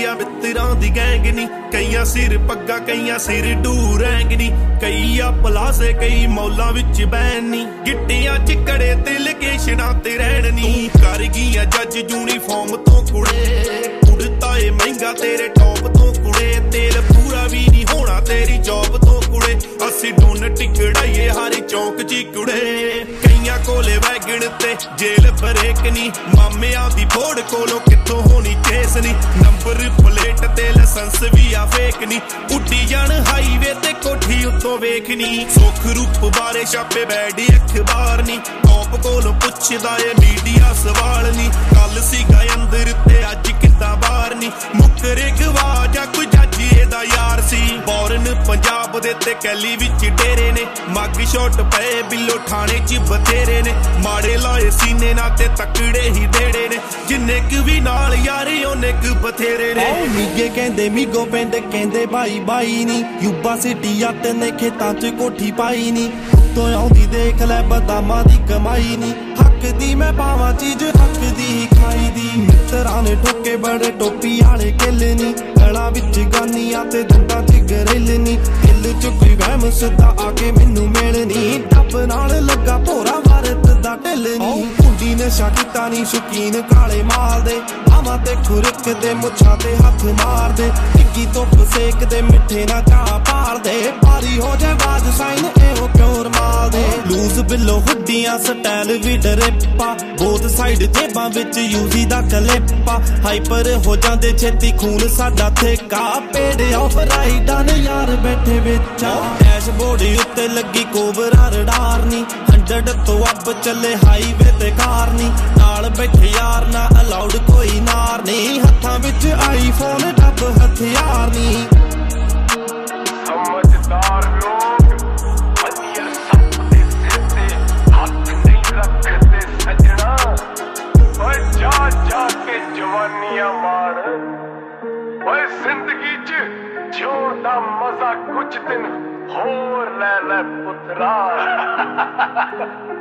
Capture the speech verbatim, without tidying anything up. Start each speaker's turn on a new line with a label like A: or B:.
A: ਆ ਮਿੱਤਰਾਂ ਦੀ ਗੈਂਗ ਨੀ, ਕਈਆਂ ਸਿਰ ਪੱਗਾ ਕਈਆਂ ਸਿਰ ਡੂਰੈਂਗ ਨੀ, ਕਈ ਆ ਪਲਾਸੇ ਕਈ ਮੌਲਾਂ ਵਿੱਚ ਬੈਨ ਨੀ, ਗਿੱਟੀਆਂ ਚਿੱਕੜੇ ਤੇ ਲੋਕੇਸ਼ਨਾਂ ਤੇ ਰਹਿਣ ਨੀ। ਤੂੰ ਕਰ ਗਈਆਂ ਜੱਜ ਯੂਨੀਫਾਰਮ ਤੋਂ ਕੁੜੇ, ਉੜਤਾ ਏ ਮਹਿੰਗਾ ਤੇਰੇ ਟੌਪ ਤੋਂ ਕੁੜੇ, ਤੇਲ ਪੂਰਾ ਵੀ ਨਹੀਂ ਹੋਣਾ ਤੇਰੀ ਜੌਬ ਤੋਂ ਕੁੜੇ, ਅਸੀਂ ਡੋਨ ਟਿਕੜਾਈਏ ਹਰ ਚੌਂਕ ਚ ਕੁੜੇ। ਕਈਆਂ ਕੋਲੇ ਵੈਗਣ ਤੇ ਜੇਲ ਬਰੇਕ ਨੀ, ਮਾਮਿਆਂ ਦੀ ਫੋੜ ਕੋਲੋਂ ਕਿੱਥੋਂ ਹੋਣੀ ਕੇਸ ਨੀ, ਨੰਬਰ ਪਲੇਟ ਤੇ ਲਾਇਸੈਂਸ ਵੀ ਆ ਫੇਕ ਨੀ, ਉੱਡੀ ਜਾਣ ਹਾਈਵੇ ਤੇ ਕੋਠੀ ਉੱਤੋਂ ਵੇਖਣੀ। ਸੁੱਖ ਰੂਪ ਬਾਰੇ ਛਾਪੇ ਬੈਡੀ ਅਖਬਾਰ ਨੀ, ਟੌਪ ਕੋਲੋਂ ਪੁੱਛਦਾ ਏ ਮੀਡੀਆ ਸਵਾਲ ਨੀ, ਕੱਲ ਸੀਗਾ ਅੰਦਰ ਤੇ ਅੱਜ ਕਿੱਦਾਂ ਬਾਹਰ ਨੀ, ਮੁੱਕਰੇ ਗਵਾ ਜਾਂ ਕੋਈ ਜੱਜ ਇਹਦਾ ਯਾਰ ਸੀ। ਬੌਰਨ ਪੰਜਾਬ ਦੇ ਤੇ ਕੈਲੀ ਵਿੱਚ ਡੇਰੇ ਨੇ, ਮੱਗ ਸ਼ੋਟ ਪਏ ਬਿੱਲੋ ਥਾਣੇ ਚ ਬਥੇਰੇ ਨੇ, ਮਾੜੇ ਲਾਏ ਸੀਨੇ ਨਾ ਤੇ ਤਕੜੇ ਹੀ ਦੇੜੇ ਨੇ, ਜਿੰਨੇ ਕੁ ਵੀ ਨਾਲ ਯਾਰੀ ਉਹਨੇ ਕੁ ਬਥੇਰੇ ਨੇ।
B: ਮੀਗੇ ਕਹਿੰਦੇ ਮੀਗੋ ਪਿੰਡ ਕਹਿੰਦੇ ਬਾਈ ਬਾਈ ਨੀ, ਯੂਬਾ ਸਿਟੀ ਅੱਤ ਨੇ ਖੇਤਾਂ ਚ ਕੋਠੀ ਪਾਈ ਨੀ, ਉੱਤੋਂ ਆਉਂਦੀ ਦੇਖ ਲੈ ਬਦਾਮਾਂ ਦੀ ਕਮਾਈ ਨੀ, ਹੱਕ ਦੀ ਮੈਂ ਪਾਵਾਂ ਚੀਜ਼ ਹੱਕ ਦੀ ਖਾਈ ਦੀ। ਮਿੱਤਰਾਂ ਨੇ ਠੋਕੇ ਬੜੇ ਟੋਪੀ ਵਾਲੇ ਕਿੱਲ ਨੀ, ਗਲਾਂ ਵਿੱਚ ਗਾਨੀਆਂ ਤੇ ਦੰਦਾਂ ਚ ਗਰੇਲ ਨੀ, ਦਿਲ ਚ ਕੋਈ ਵਹਿਮ ਸਿੱਧਾ ਆ ਕੇ ਮੈਨੂੰ ਮਿਲਣੀ, ਟੱਬ ਨਾਲ ਲੱਗਾ ਭੋਰਾ ਵਾਰਤ ਦਾ ਢਿੱਲ ਨੀ। ਕੁੰਡੀ ਨਸ਼ਾ ਕੀਤਾ ਨੀ ਸ਼ੌਕੀਨ ਕਾਲੇ ਮਾਲ ਦੇ, ਬਾਵਾਂ ਤੇ ਖੁਰਕ ਦੇ ਮੁੱਛਾਂ ਤੇ ਹੱਥ ਮਾਰਦੇ, ਟਿੱਕੀ ਧੁੱਪ ਸੇਕ ਦੇ ਮਿੱਠੇ ਨਾ ਚਾਹ ਪਾਲਦੇ, ਭਾਰੀ ਹੋ ਜਾਏ ਬਾਜ ਸਾਈਨ ਇਹੋ ਪਿਓਰ ਮਾਲ ਦੇ। ਲੂਜ਼ ਬਿੱਲੋ ਹੁੱਡੀਆਂ ਸਟਾਈਲ ਵੀ ਡਰੇਪਾ, ਬੋਥ ਸਾਈਡ ਜੇਬਾਂ ਵਿੱਚ ਯੂਜ਼ੀ ਦਾ ਕਲਿੱਪਾ, ਹਾਈਪਰ ਹੋ ਜਾਂਦੇ ਛੇਤੀ ਖੂਨ ਸਾਡਾ ਠੇਕਾ, ਪੇੜ ਆਫ ਰਾਈਡਾਂ ਨੇ ਯਾਰ ਬੈਠੇ ਵਿੱਚ, ਡੈਸ਼ਬੋਰਡ ਉੱਤੇ ਲੱਗੀ ਕੋਬਰਾ ਰਡਾਰ ਨੀ, ਹੰਡਰਡ ਤੋਂ ਅੱਬ ਚੱਲੇ ਹਾਈਵੇ ਤੇ ਕਾਰ ਨੀ, ਨਾਲ ਬੈਠੇ ਯਾਰ ਨਾ ਅਲਾਉਡ ਕੋਈ ਨਾਰ ਨੀ, ਹੱਥਾਂ ਵਿੱਚ ਆਈਫੋਨ ਡੱਬ ਹਥਿਆਰ ਨੀ।
C: ਸਮਝਦਾਰ ਲੋਕ ਵਧੀਆ ਸੱਪ ਦੇ ਸਿਰ ਤੇ ਹੱਥ ਨਹੀਂ ਰੱਖਦੇ ਸੱਜਣਾ, ਓਏ ਜਾ ਜਾ ਕੇ ਜਵਾਨੀਆਂ ਮਾਣ, ਓਏ ਜ਼ਿੰਦਗੀ ਚ ਜਿਉਣ ਦਾ ਮਜ਼ਾ ਕੁਝ ਦਿਨ ਹੋਰ ਲੈ ਲੈ ਪੁੱਤਰਾ।